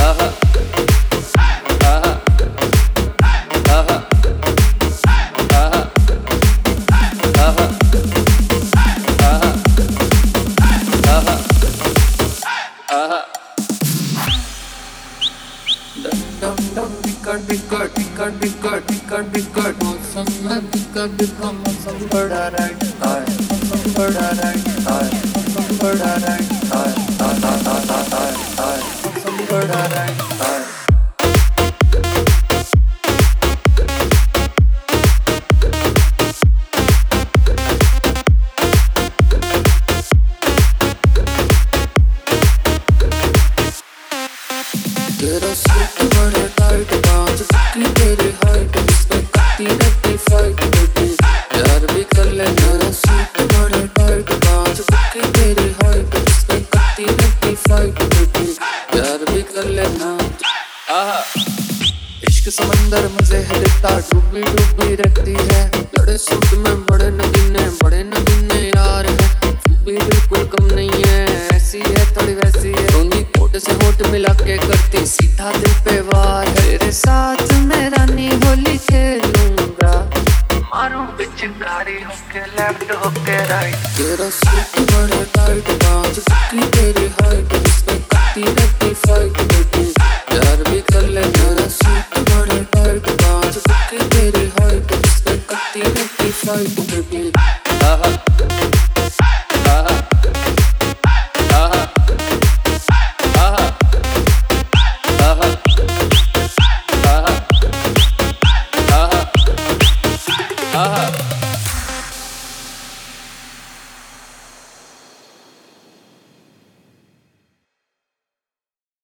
मौसम में बिका मौसम बड़ा राइट आए, मौसम बड़ा राइट आए, मौसम बड़ा राइट आए, मौसम बड़ा राइट आए। तेरा सूट बड़ा टाइट, बांझ की तेरी हाइट, इसमें कत्ती रहती फाइट बेटी, प्यार भी कर ले। तेरा सूट बड़ा टाइट, बांझ की तेरी हाइट, इसमें कत्ती रहती फाइट बेटी, प्यार भी कर लेना। इश्क समंदर मजे है देता, डूबी डूबी रहती है, बड़े सूट में बड़े नगीने यार है, भी बिल्कुल कम नहीं है, ऐसी है थोड़ी वैसी है, दोनों होठ से होठ मिला के करती सीधा दिल पे वार है। तेरे साथ मैं रानी होली खेलूंगा, मारूं पिचकारी होके लेफ्ट होके राइट। तेरा सूट बड़ा टाइट, बांझ की तेरी हाइट, इसमें कत्ती रहती फाइट।